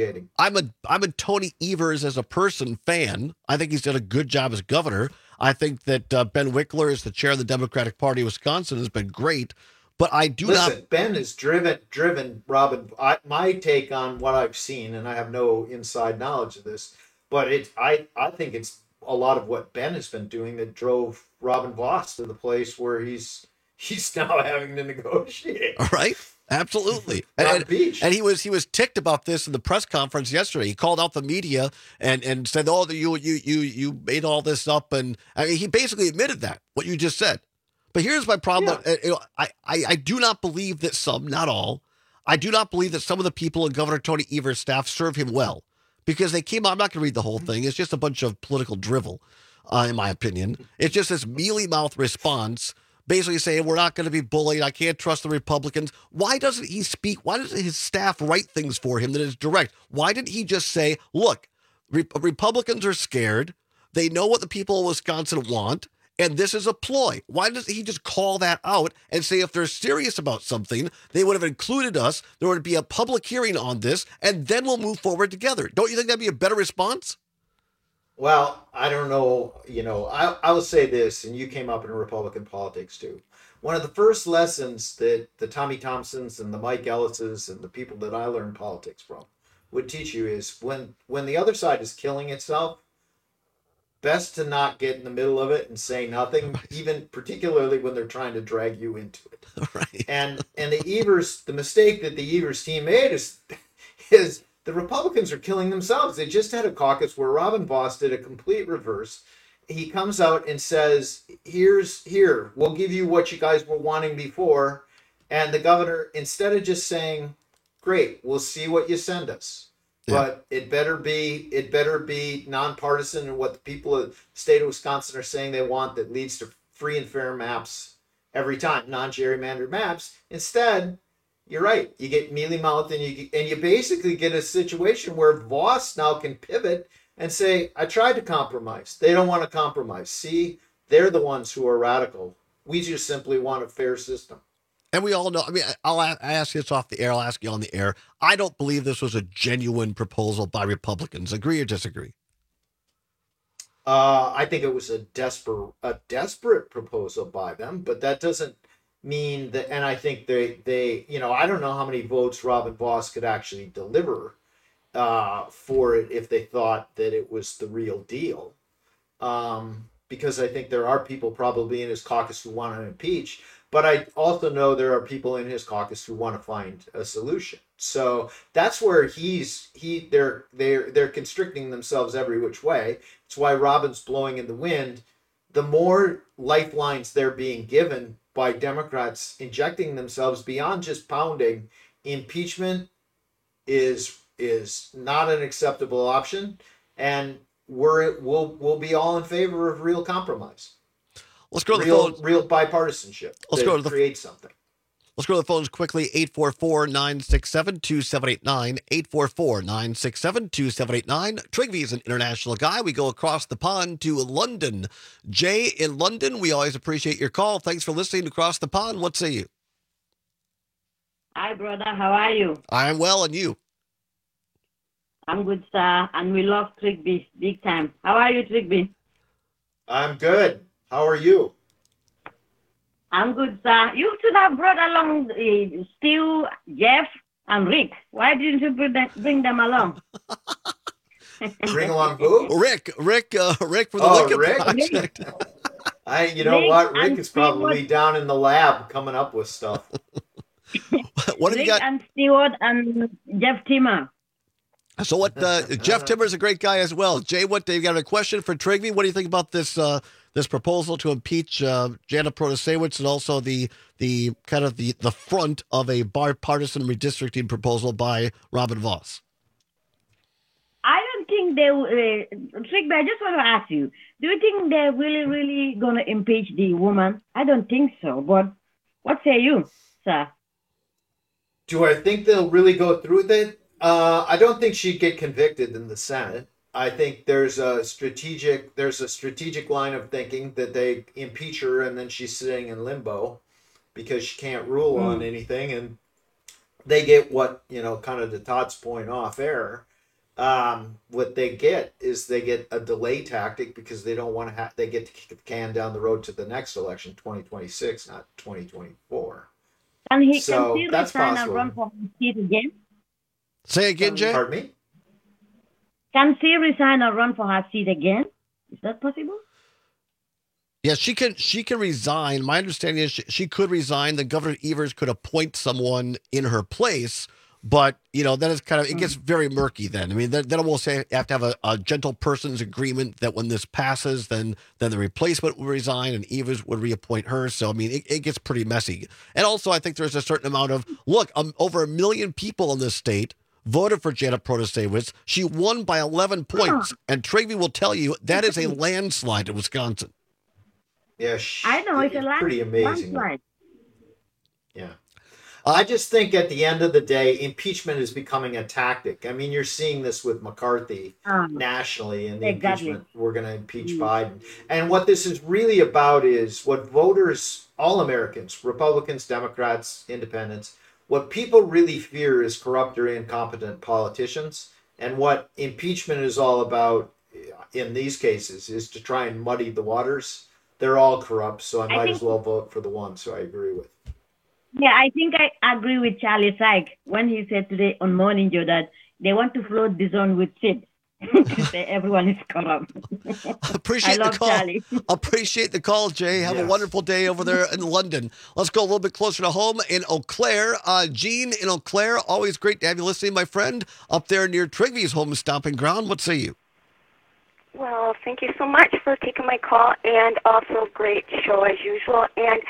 Tony Evers as a person fan. I think he's done a good job as governor. I think that Ben Wickler as the chair of the Democratic Party of Wisconsin has been great. But I do not. Ben has driven Robin. My take on what I've seen, and I have no inside knowledge of this, but I think it's a lot of what Ben has been doing that drove Robin Vos to the place where he's now having to negotiate. All right. Absolutely. And he was ticked about this in the press conference yesterday. He called out the media and said, "Oh, you made all this up," and I mean, he basically admitted that what you just said. But here's my problem. Yeah. I do not believe that some, not all, I do not believe that some of the people in Governor Tony Evers' staff serve him well, because they came out. I'm not going to read the whole thing. It's just a bunch of political drivel, in my opinion. It's just this mealy mouth response, basically saying we're not going to be bullied. I can't trust the Republicans. Why doesn't he speak? Why doesn't his staff write things for him that is direct? Why didn't he just say, look, Republicans are scared. They know what the people of Wisconsin want, and this is a ploy. Why doesn't he just call that out and say if they're serious about something, they would have included us, there would be a public hearing on this, and then we'll move forward together? Don't you think that'd be a better response? Well, I don't know. I will say this, and you came up in Republican politics too. One of the first lessons that the Tommy Thompsons and the Mike Ellises and the people that I learned politics from would teach you is when the other side is killing itself, best to not get in the middle of it and say nothing, even particularly when they're trying to drag you into it. Right. And the mistake that the Evers team made is the Republicans are killing themselves. They just had a caucus where Robin Vos did a complete reverse. He comes out and says, here, we'll give you what you guys were wanting before. And the governor, instead of just saying, great, we'll see what you send us. Yeah. But it better be nonpartisan and what the people of the state of Wisconsin are saying they want, that leads to free and fair maps every time, non-gerrymandered maps. Instead, you're right. You get mealy-mouthed, and you basically get a situation where Vos now can pivot and say, I tried to compromise. They don't want to compromise. See, they're the ones who are radical. We just simply want a fair system. And we all know, I mean, I ask this off the air, I'll ask you on the air. I don't believe this was a genuine proposal by Republicans. Agree or disagree? I think it was a desperate proposal by them, but that doesn't mean that, and I think they I don't know how many votes Robin Vos could actually deliver for it if they thought that it was the real deal. Because I think there are people probably in his caucus who want to impeach, but I also know there are people in his caucus who want to find a solution. So that's where they're constricting themselves every which way. It's why Robin's blowing in the wind. The more lifelines they're being given by Democrats injecting themselves beyond just pounding, impeachment is not an acceptable option, and we'll be all in favor of real compromise. Let's go to the phones. Real bipartisanship. Let's go to create something. Let's go to the phones quickly. 844-967-2789. 844-967-2789. Trigby is an international guy. We go across the pond to London. Jay in London, we always appreciate your call. Thanks for listening across the pond. What say you? Hi, brother. How are you? I'm well, and you? I'm good, sir. And we love Trigby big time. How are you, Trigby? I'm good. How are you? I'm good, sir. You should have brought along Stu, Jeff, and Rick. Why didn't you bring them along? Bring along who? Rick from the Lincoln Rick? Project. You know what? Rick is probably down in the lab coming up with stuff. What have you got? And Stewart and Jeff Timmer. So what? Jeff Timmer's a great guy as well. Jay, what? You got a question for Trigby? What do you think about this proposal to impeach Janet Protasiewicz, and also the kind of the front of a bipartisan redistricting proposal by Robin Vos? I don't think they Trigby, I just want to ask you, do you think they're really going to impeach the woman? I don't think so, but what say you, sir? Do I think they'll really go through with it? I don't think she'd get convicted in the Senate. I think there's a strategic line of thinking that they impeach her and then she's sitting in limbo because she can't rule on anything, and they get what, kind of to Todd's point off air. What they get is they get a delay tactic because they don't want to they get to kick the can down the road to the next election, 2026, not 2024. And he so can that's resign possible. and run for his seat again? Say again, Jay? Pardon me? Can she resign or run for her seat again? Is that possible? Yes, she can resign. My understanding is she could resign. The Governor Evers could appoint someone in her place, but then it's kind of, it gets very murky then. I mean, then almost say you have to have a gentle person's agreement that when this passes, then the replacement will resign and Evers would reappoint her. So, I mean, it gets pretty messy. And also, I think there's a certain amount of, over 1 million people in this state voted for Janet Protasiewicz. She won by 11 points, and Trigby will tell you that is a landslide in Wisconsin. Yeah, I know, it's pretty amazing. Landslide. Yeah. I just think at the end of the day, impeachment is becoming a tactic. I mean, you're seeing this with McCarthy nationally in the impeachment. We're going to impeach Biden. And what this is really about is what voters, all Americans, Republicans, Democrats, Independents, what people really fear is corrupt or incompetent politicians. And what impeachment is all about in these cases is to try and muddy the waters. They're all corrupt, so I might as well vote for the one. So I agree with. Yeah, I think I agree with Charlie Syke when he said today on Morning Joe that they want to float this on with Sid to say everyone is corrupt. Appreciate the call. Charlie. Appreciate the call, Jay. Have a wonderful day over there in London. Let's go a little bit closer to home in Eau Claire. Gene in Eau Claire, always great to have you listening, my friend, up there near Trigby's home stomping ground. What say you? Well, thank you so much for taking my call, and also great show as usual. And,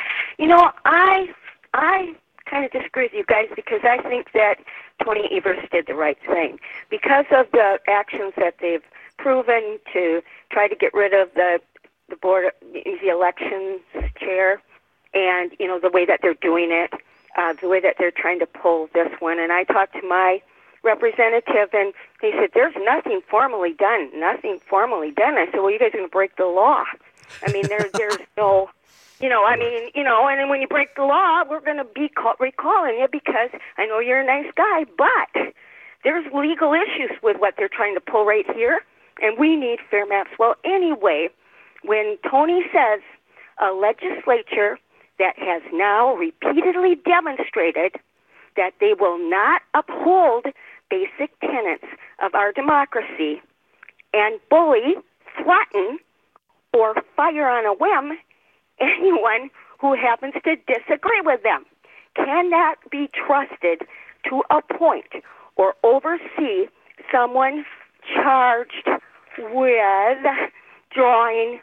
I kind of disagree with you guys because I think that Tony Evers did the right thing. Because of the actions that they've proven to try to get rid of the board, the elections chair, and, the way that they're doing it, the way that they're trying to pull this one. And I talked to my representative, and they said, there's nothing formally done. I said, well, you guys are going to break the law. I mean, there's no... and then when you break the law, we're going to be recalling you because I know you're a nice guy, but there's legal issues with what they're trying to pull right here, and we need fair maps. Well, anyway, when Tony says a legislature that has now repeatedly demonstrated that they will not uphold basic tenets of our democracy and bully, threaten, or fire on a whim anyone who happens to disagree with them. Cannot be trusted to appoint or oversee someone charged with drawing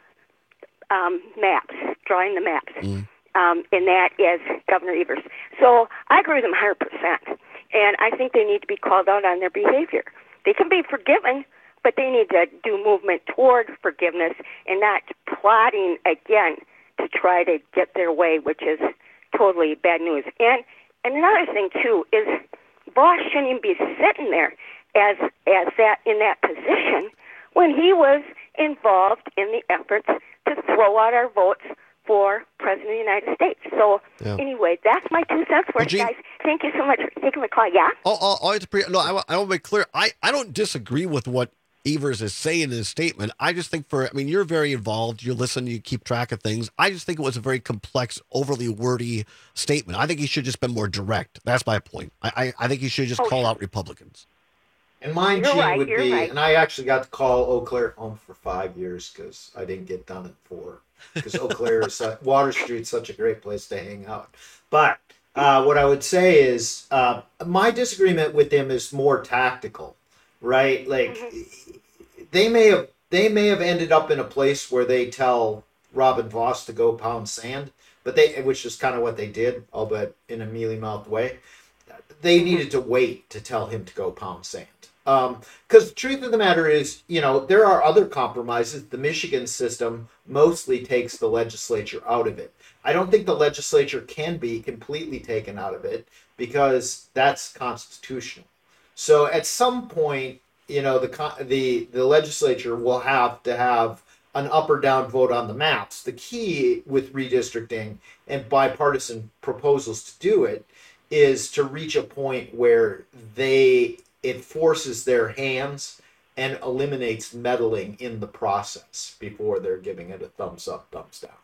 the maps. And that is Governor Evers. So I agree with him 100%. And I think they need to be called out on their behavior. They can be forgiven, but they need to do movement toward forgiveness and not plotting again to try to get their way, which is totally bad news. And another thing, too, is Vos shouldn't even be sitting there as that in that position when he was involved in the efforts to throw out our votes for President of the United States. So anyway, that's my 2 cents worth, guys. Thank you so much for taking my call. Yeah? I want to make clear, I don't disagree with what Evers is saying in his statement. I just think you're very involved. You listen, you keep track of things. I just think it was a very complex, overly wordy statement. I think he should just been more direct. That's my point. I think he should just call out Republicans. And mine, Gene, would be, and I actually got to call Eau Claire home for 5 years because I didn't get done at 4. Because Eau Claire is Water Street's such a great place to hang out. But what I would say is my disagreement with him is more tactical, right? Like they may have ended up in a place where they tell Robin Vos to go pound sand, which is kind of what they did, albeit in a mealy-mouthed way. They needed to wait to tell him to go pound sand. Because the truth of the matter is, there are other compromises. The Michigan system mostly takes the legislature out of it. I don't think the legislature can be completely taken out of it because that's constitutional. So at some point, the legislature will have to have an up or down vote on the maps. The key with redistricting and bipartisan proposals to do it is to reach a point where it forces their hands and eliminates meddling in the process before they're giving it a thumbs up, thumbs down.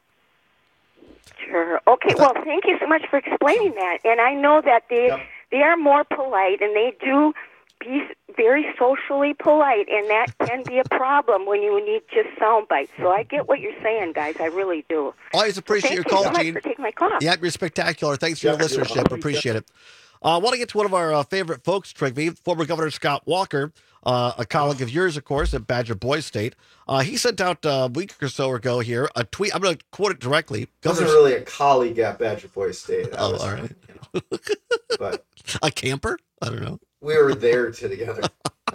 Sure. Okay. Well, thank you so much for explaining that. And I know that they are more polite and they do be very socially polite, and that can be a problem when you need just sound bites. So I get what you're saying, guys. I really do. Always appreciate your call, Gene. Thank you so much for taking my call. Yeah, you're spectacular. Thanks for your listenership. Appreciate it. I want to get to one of our favorite folks, Trigby, former Governor Scott Walker, a colleague of yours, of course, at Badger Boys State. He sent out a week or so ago here a tweet. I'm going to quote it directly. I wasn't really a colleague at Badger Boys State. All right. But a camper? I don't know. We were there together.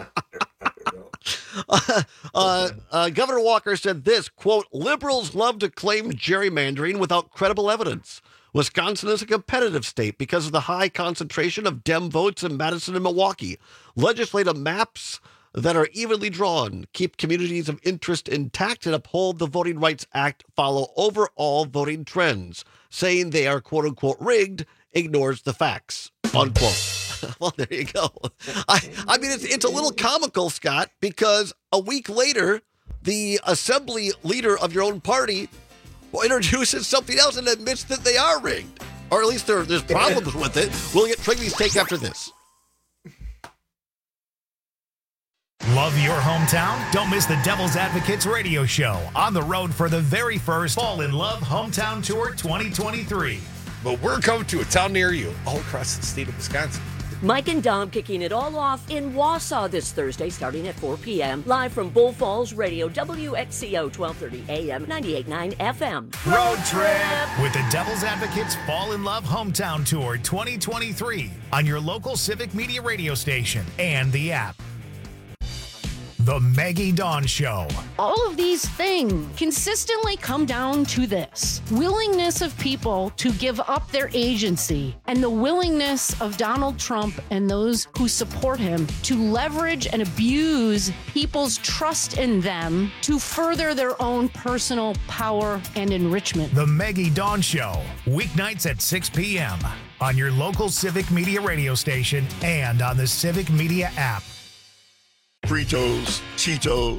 Governor Walker said this, quote, liberals love to claim gerrymandering without credible evidence. Wisconsin is a competitive state because of the high concentration of Dem votes in Madison and Milwaukee. Legislative maps that are evenly drawn keep communities of interest intact and uphold the Voting Rights Act, follow overall voting trends. Saying they are quote-unquote rigged ignores the facts, unquote. Well, there you go. I mean, it's a little comical, Scott, because a week later, the assembly leader of your own party introduces something else and admits that they are rigged. Or at least there's problems with it. We'll get Trigby's take after this. Love your hometown? Don't miss the Devil's Advocates radio show on the road for the very first Fall in Love Hometown Tour 2023. But we're coming to a town near you all across the state of Wisconsin. Mike and Dom kicking it all off in Wausau this Thursday starting at 4 p.m. Live from Bull Falls Radio, WXCO 1230 AM, 98.9 FM. Road trip with the Devil's Advocates Fall in Love Hometown Tour 2023 on your local Civic Media radio station and the app. The Maggie Dawn Show. All of these things consistently come down to this: willingness of people to give up their agency, and the willingness of Donald Trump and those who support him to leverage and abuse people's trust in them to further their own personal power and enrichment. The Maggie Dawn Show, weeknights at 6 p.m. on your local Civic Media radio station and on the Civic Media app. Fritos, Cheetos,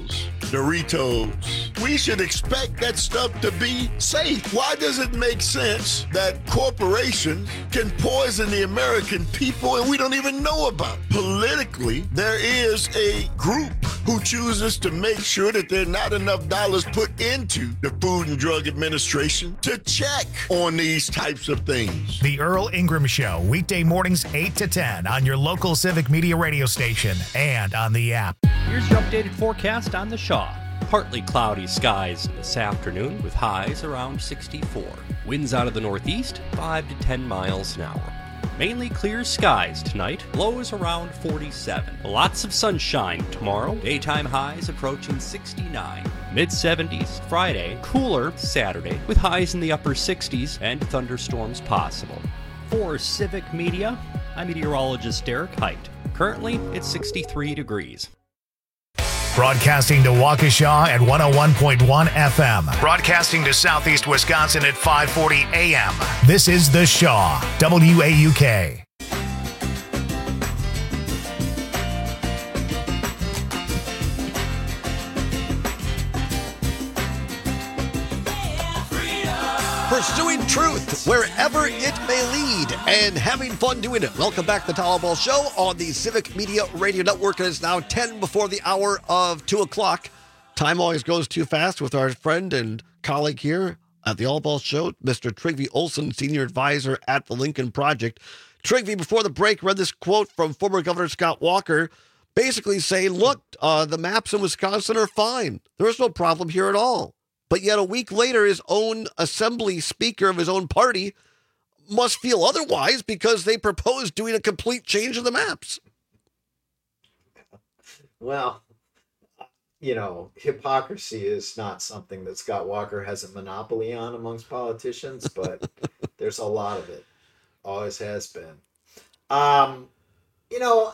Doritos. We should expect that stuff to be safe. Why does it make sense that corporations can poison the American people and we don't even know about it? Politically, there is a group who chooses to make sure that there are not enough dollars put into the Food and Drug Administration to check on these types of things. The Earl Ingram Show, weekday mornings 8 to 10 on your local Civic Media radio station and on the app. Here's your updated forecast on the Shaw. Partly cloudy skies this afternoon with highs around 64. Winds out of the northeast, 5 to 10 miles an hour. Mainly clear skies tonight, lows around 47. Lots of sunshine tomorrow, daytime highs approaching 69. Mid-70s Friday, cooler Saturday with highs in the upper 60s and thunderstorms possible. For Civic Media, I'm meteorologist Derek Height. Currently, it's 63 degrees. Broadcasting to Waukesha at 101.1 FM. Broadcasting to Southeast Wisconsin at 540 AM. This is The Shaw, WAUK. Pursuing truth wherever it may lead and having fun doing it. Welcome back to the Tom Ball Show on the Civic Media Radio Network. It is now 10 before the hour of 2 o'clock. Time always goes too fast with our friend and colleague here at the All Ball Show, Mr. Trygve Olsen, Senior Advisor at the Lincoln Project. Trygve, before the break, read this quote from former Governor Scott Walker, basically saying, look, the maps in Wisconsin are fine. There's no problem here at all. But yet a week later, his own assembly speaker of his own party must feel otherwise because they proposed doing a complete change of the maps. Well, you know, hypocrisy is not something that Scott Walker has a monopoly on amongst politicians, but there's a lot of it. Always has been. You know,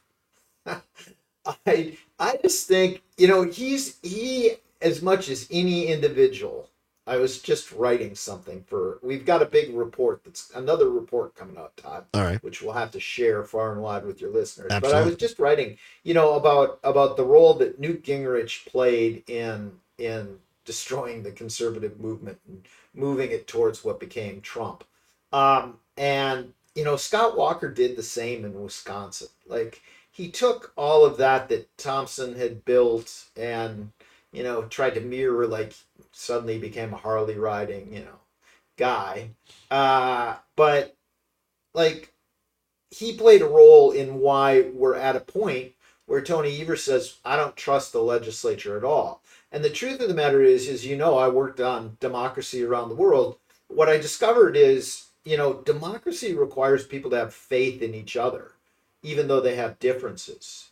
I just think, you know, he as much as any individual, I was just writing something we've got a big report, another report coming out, Todd, all right, which we'll have to share far and wide with your listeners. Absolutely. But I was just writing, you know, about the role that Newt Gingrich played in destroying the conservative movement and moving it towards what became Trump. And, you know, Scott Walker did the same in Wisconsin. Like, he took all of that Thompson had built and, you know, tried to mirror, like, suddenly became a Harley riding, you know, guy. But, like, he played a role in why we're at a point where Tony Evers says, I don't trust the legislature at all. And the truth of the matter is, you know, I worked on democracy around the world. What I discovered is, you know, democracy requires people to have faith in each other, even though they have differences.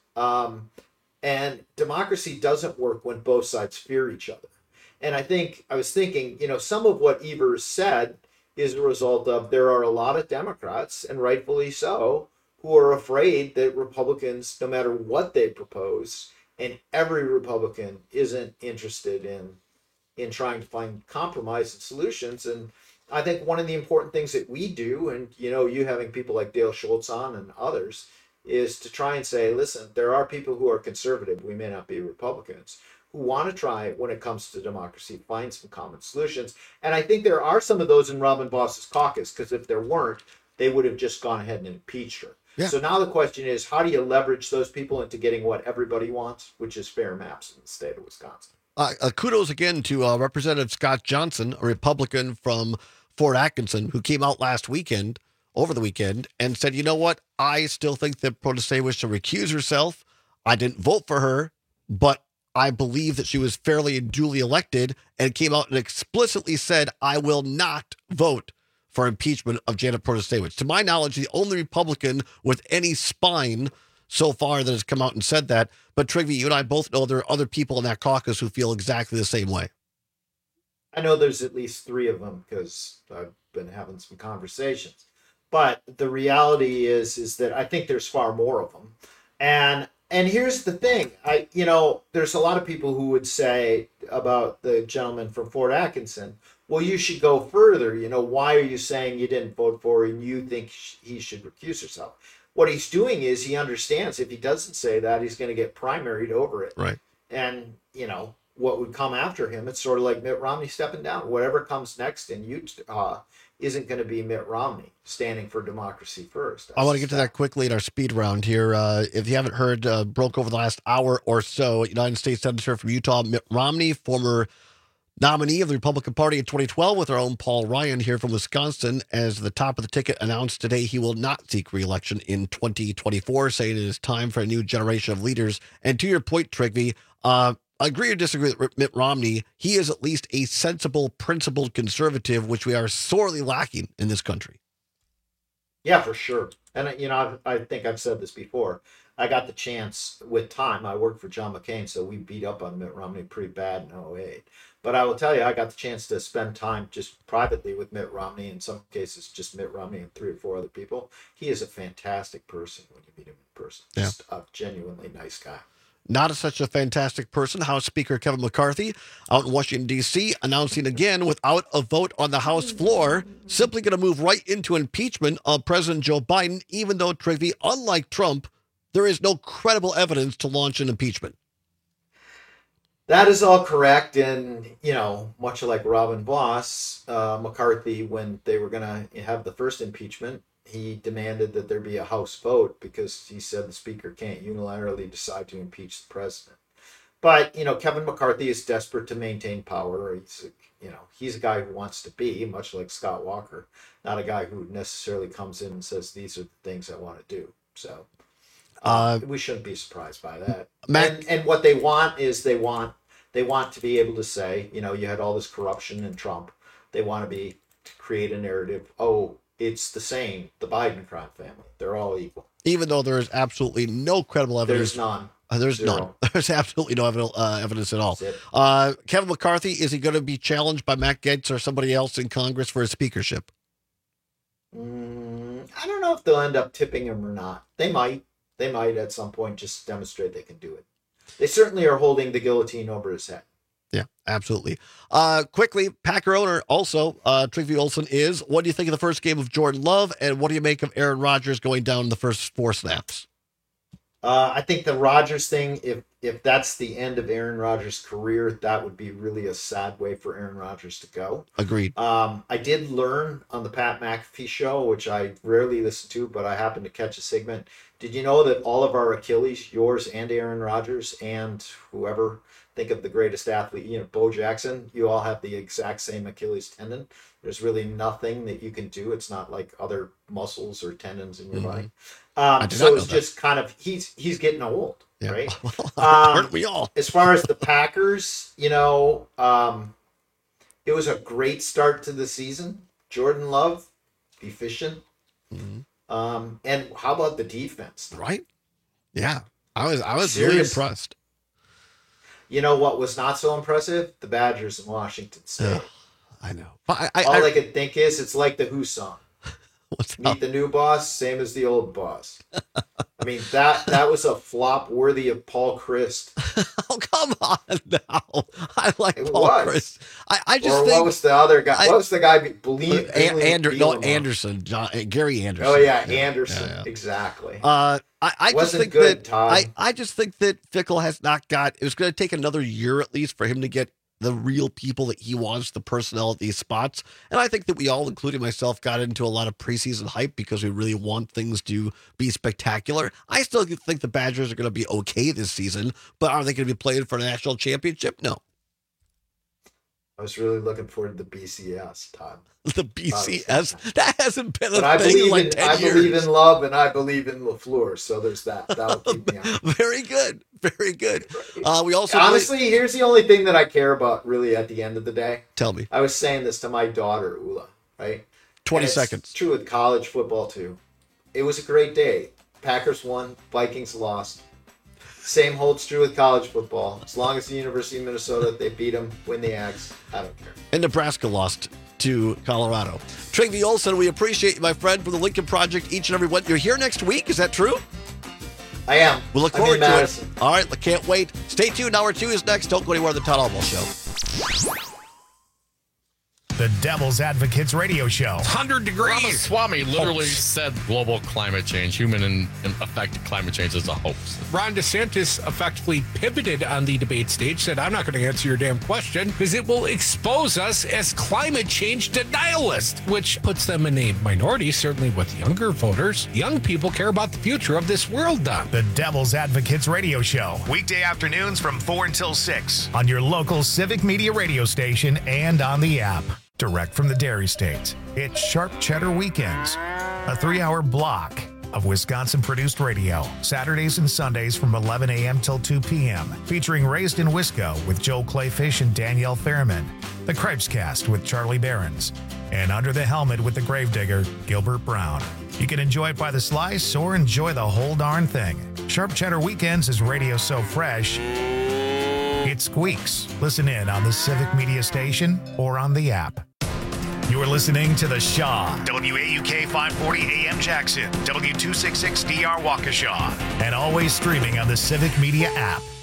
And democracy doesn't work when both sides fear each other. And I was thinking, you know, some of what Evers said is a result of there are a lot of Democrats, and rightfully so, who are afraid that Republicans, no matter what they propose, and every Republican isn't interested in trying to find compromise and solutions. And I think one of the important things that we do, and, you know, you having people like Dale Schultz on and others, is to try and say, listen, there are people who are conservative, we may not be Republicans, who want to try, when it comes to democracy, find some common solutions. And I think there are some of those in Robin Boss's caucus, because if there weren't, they would have just gone ahead and impeached her. Yeah. So now the question is, how do you leverage those people into getting what everybody wants, which is fair maps in the state of Wisconsin? Kudos again to Representative Scott Johnson, a Republican from Fort Atkinson, who came out over the weekend, and said, you know what? I still think that Protasiewicz should recuse herself. I didn't vote for her, but I believe that she was fairly and duly elected, and came out and explicitly said, I will not vote for impeachment of Janet Protasiewicz. To my knowledge, the only Republican with any spine so far that has come out and said that. But Trygve, you and I both know there are other people in that caucus who feel exactly the same way. I know there's at least 3 of them because I've been having some conversations. But the reality is that I think there's far more of them. And here's the thing. There's a lot of people who would say about the gentleman from Fort Atkinson, well, you should go further. You know, why are you saying you didn't vote for her and you think he should recuse herself? What he's doing is he understands if he doesn't say that, he's going to get primaried over it. Right. And, what would come after him, it's sort of like Mitt Romney stepping down. Whatever comes next in Utah isn't going to be Mitt Romney standing for democracy first. I want to get to that quickly in our speed round here. If you haven't heard, broke over the last hour or so, United States Senator from Utah, Mitt Romney, former nominee of the Republican Party in 2012, with our own Paul Ryan here from Wisconsin, as the top of the ticket, announced today he will not seek re-election in 2024, saying it is time for a new generation of leaders. And to your point, Trygve, agree or disagree with Mitt Romney, he is at least a sensible, principled conservative, which we are sorely lacking in this country. Yeah, for sure. And, I think I've said this before. I got the chance with time. I worked for John McCain, so we beat up on Mitt Romney pretty bad in 2008. But I will tell you, I got the chance to spend time just privately with Mitt Romney, in some cases just Mitt Romney and 3 or 4 other people. He is a fantastic person when you meet him in person. Yeah. Just a genuinely nice guy. Not such a fantastic person, House Speaker Kevin McCarthy out in Washington, D.C., announcing again without a vote on the House floor, simply going to move right into impeachment of President Joe Biden, even though, Trygve, unlike Trump, there is no credible evidence to launch an impeachment. That is all correct. And, much like Robin Voss, McCarthy, when they were going to have the first impeachment, he demanded that there be a House vote because he said the Speaker can't unilaterally decide to impeach the president. But, Kevin McCarthy is desperate to maintain power. He's a guy who wants to be, much like Scott Walker, not a guy who necessarily comes in and says, these are the things I want to do. So we shouldn't be surprised by that. And what they want is they want to be able to say, you had all this corruption in Trump. They want to create a narrative. Oh, it's the same, the Biden crime family. They're all equal. Even though there is absolutely no credible evidence. There's none. There's Zero. none. There's absolutely no evidence at all. Kevin McCarthy, is he going to be challenged by Matt Gaetz or somebody else in Congress for his speakership? I don't know if they'll end up tipping him or not. They might. They might at some point just demonstrate they can do it. They certainly are holding the guillotine over his head. Yeah, absolutely. Quickly, Packer owner also, Trygve Olsen is. What do you think of the first game of Jordan Love, and what do you make of Aaron Rodgers going down in the first 4 snaps? I think the Rodgers thing, if that's the end of Aaron Rodgers' career, that would be really a sad way for Aaron Rodgers to go. Agreed. I did learn on the Pat McAfee show, which I rarely listen to, but I happened to catch a segment. Did you know that all of our Achilles, yours and Aaron Rodgers and whoever, think of the greatest athlete, Bo Jackson, you all have the exact same Achilles tendon. There's really nothing that you can do. It's not like other muscles or tendons in your body. So it's just kind of, he's getting old, right? Aren't we all? As far as the Packers, it was a great start to the season. Jordan Love, efficient. And how about the defense? Right? Yeah. I was really impressed. You know what was not so impressive? The Badgers in Washington State. I know. All I could think is it's like the Who song. Meet the new boss, same as the old boss. I mean, that was a flop worthy of Paul Christ. Oh, come on now. I like Paul Christ. I just think... what was the other guy? What was the guy? Anderson. Gary Anderson. Oh, yeah, Anderson. Yeah. Exactly. I wasn't good, Todd. I just think that Fickell has not got... It was going to take another year at least for him to get the real people that he wants, the personnel at these spots. And I think that we all, including myself, got into a lot of preseason hype because we really want things to be spectacular. I still think the Badgers are going to be okay this season, but are they going to be playing for a national championship? No. I was really looking forward to the BCS, Todd. The BCS? That hasn't been a thing in like 10 years. I believe in Love and I believe in LaFleur, so there's that. That'll keep me on. Very good. Very good. We also honestly, here's the only thing that I care about really at the end of the day. Tell me. I was saying this to my daughter, Ula, right? 20 seconds. It's true with college football, too. It was a great day. Packers won, Vikings lost. Same holds true with college football. As long as the University of Minnesota, they beat them, win the Ags, I don't care. And Nebraska lost to Colorado. Trygve Olsen, we appreciate you, my friend, from the Lincoln Project each and every one. You're here next week, is that true? I am. We'll look forward to it. All right, can't wait. Stay tuned. Hour 2 is next. Don't go anywhere on the Todd Albaugh Show. The Devil's Advocates Radio Show. 100 degrees. Ramaswamy literally said global climate change, human-affected climate change is a hoax. Ron DeSantis effectively pivoted on the debate stage, said, I'm not going to answer your damn question because it will expose us as climate change denialists, which puts them in a minority, certainly with younger voters. Young people care about the future of this world, Don. The Devil's Advocates Radio Show. Weekday afternoons from 4 until 6 on your local Civic Media radio station and on the app. Direct from the Dairy State, it's Sharp Cheddar Weekends, a 3-hour block of Wisconsin-produced radio, Saturdays and Sundays from 11 a.m. till 2 p.m., featuring Raised in Wisco with Joel Clayfish and Danielle Fairman, The Cripescast with Charlie Behrens, and Under the Helmet with the Gravedigger, Gilbert Brown. You can enjoy it by the slice or enjoy the whole darn thing. Sharp Cheddar Weekends is radio so fresh, it squeaks. Listen in on the Civic Media Station or on the app. You're listening to The Shaw, WAUK 540 AM Jackson, W266DR Waukesha, and always streaming on the Civic Media app.